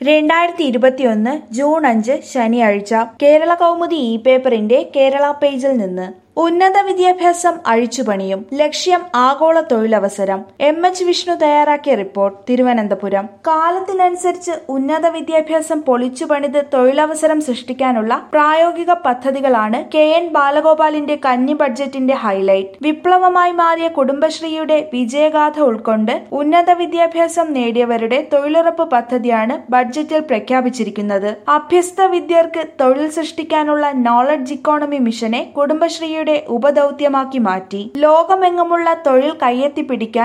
2021 June 5 ശനിയാഴ്ച കേരള കൗമുദി പേപ്പറിന്റെ കേരള പേജിൽ നിന്ന് ഉന്നത വിദ്യാഭ്യാസം അഴിച്ചുപണിയും ലക്ഷ്യം ആഗോള തൊഴിലവസരം. എച്ച് വിഷ്ണു തയ്യാറാക്കിയ റിപ്പോർട്ട്, തിരുവനന്തപുരം. കാലത്തിനനുസരിച്ച് ഉന്നത വിദ്യാഭ്യാസം പൊളിച്ചുപണിത് തൊഴിലവസരം സൃഷ്ടിക്കാനുള്ള പ്രായോഗിക പദ്ധതികളാണ് KN ബാലഗോപാലിന്റെ കന്നി ബഡ്ജറ്റിന്റെ ഹൈലൈറ്റ്. വിപ്ലവമായി മാറിയ കുടുംബശ്രീയുടെ വിജയഗാഥ ഉൾക്കൊണ്ട് ഉന്നത വിദ്യാഭ്യാസം നേടിയവരുടെ തൊഴിലുറപ്പ് പദ്ധതിയാണ് ബഡ്ജറ്റിൽ പ്രഖ്യാപിച്ചിരിക്കുന്നത്. അഭ്യസ്ത വിദ്യർക്ക് തൊഴിൽ സൃഷ്ടിക്കാനുള്ള നോളജ് ഇക്കോണമി മിഷനെ കുടുംബശ്രീയുടെ ഉപദൗത്യമാക്കി മാറ്റി. ലോകമെങ്ങുമുള്ള തൊഴിൽ കയ്യെത്തിപ്പിടിക്കാൻ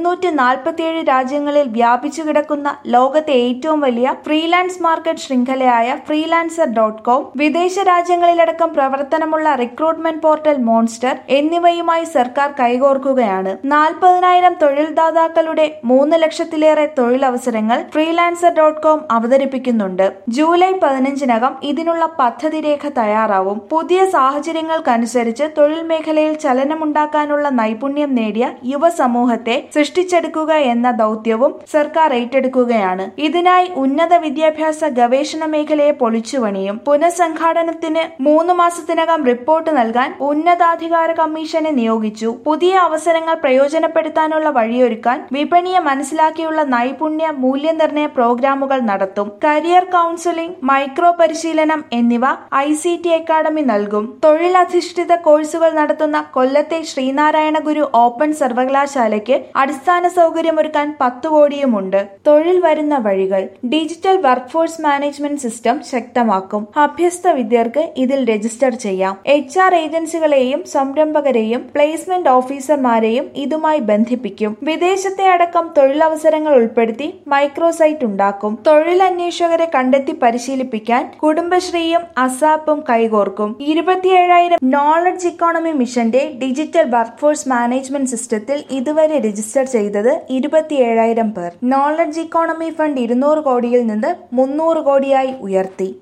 247 രാജ്യങ്ങളിൽ വ്യാപിച്ചു കിടക്കുന്ന ലോകത്തെ ഏറ്റവും വലിയ ഫ്രീലാൻസ് മാർക്കറ്റ് ശൃംഖലയായ freelancer.com, വിദേശ രാജ്യങ്ങളിലടക്കം പ്രവർത്തനമുള്ള റിക്രൂട്ട്മെന്റ് പോർട്ടൽ മോൺസ്റ്റർ എന്നിവയുമായി സർക്കാർ കൈകോർക്കുകയാണ്. 40,000 തൊഴിൽദാതാക്കളുടെ 3 ലക്ഷത്തിലേറെ തൊഴിലവസരങ്ങൾ freelancer.com അവതരിപ്പിക്കുന്നുണ്ട്. ജൂലൈ 15-നകം ഇതിനുള്ള പദ്ധതി രേഖ തയ്യാറാവും. പുതിയ സാഹചര്യങ്ങൾക്കനുസരിച്ച് തൊഴിൽ മേഖലയിൽ ചലനമുണ്ടാക്കാനുള്ള നൈപുണ്യം നേടിയ യുവസമൂഹത്തെ സൃഷ്ടിച്ചെടുക്കുക എന്ന ദൗത്യവും സർക്കാർ ഏറ്റെടുക്കുകയാണ്. ഇതിനായി ഉന്നത വിദ്യാഭ്യാസ ഗവേഷണ മേഖലയെ പൊളിച്ചുപണിയും. പുനഃസംഘാടനത്തിന് 3 മാസത്തിനകം റിപ്പോർട്ട് നൽകാൻ ഉന്നതാധികാര കമ്മീഷനെ നിയോഗിച്ചു. പുതിയ അവസരങ്ങൾ പ്രയോജനപ്പെടുത്താനുള്ള വഴിയൊരുക്കാൻ വിപണിയെ മനസ്സിലാക്കിയുള്ള നൈപുണ്യ മൂല്യനിർണ്ണയ പ്രോഗ്രാമുകൾ നടത്തും. കരിയർ കൗൺസിലിംഗ്, മൈക്രോ പരിശീലനം എന്നിവ ICT അക്കാദമി നൽകും. തൊഴിലധിഷ്ഠിത കോഴ്സുകൾ നടത്തുന്ന കൊല്ലത്തെ ശ്രീനാരായണ ഗുരു ഓപ്പൺ സർവകലാശാലയ്ക്ക് അടിസ്ഥാന സൗകര്യമൊരുക്കാൻ 10 കോടിയുമുണ്ട്. തൊഴിൽ വരുന്ന വഴികൾ. ഡിജിറ്റൽ വർക്ക്ഫോഴ്സ് മാനേജ്മെന്റ് സിസ്റ്റം ശക്തമാക്കും. അഭ്യസ്ത വിദ്യർക്ക് ഇതിൽ രജിസ്റ്റർ ചെയ്യാം. HR ഏജൻസികളെയും സംരംഭകരെയും പ്ലേസ്മെന്റ് ഓഫീസർമാരെയും ഇതുമായി ബന്ധിപ്പിക്കും. വിദേശത്തെ അടക്കം തൊഴിലവസരങ്ങൾ ഉൾപ്പെടുത്തി മൈക്രോസൈറ്റ് ഉണ്ടാക്കും. തൊഴിലന്വേഷകരെ കണ്ടെത്തി പരിശീലിപ്പിക്കാൻ കുടുംബശ്രീയും അസാപ്പും കൈകോർക്കും. 27,000 നോളജ് ഇക്കോണമി മിഷന്റെ ഡിജിറ്റൽ വർക്ക്ഫോഴ്സ് മാനേജ്മെന്റ് സിസ്റ്റത്തിൽ ഇതുവരെ രജിസ്റ്റർ ചെയ്തത് 27,000 പേർ. നോളജ് ഇക്കോണമി ഫണ്ട് 200 കോടിയിൽ നിന്ന് 300 കോടിയായി ഉയർത്തി.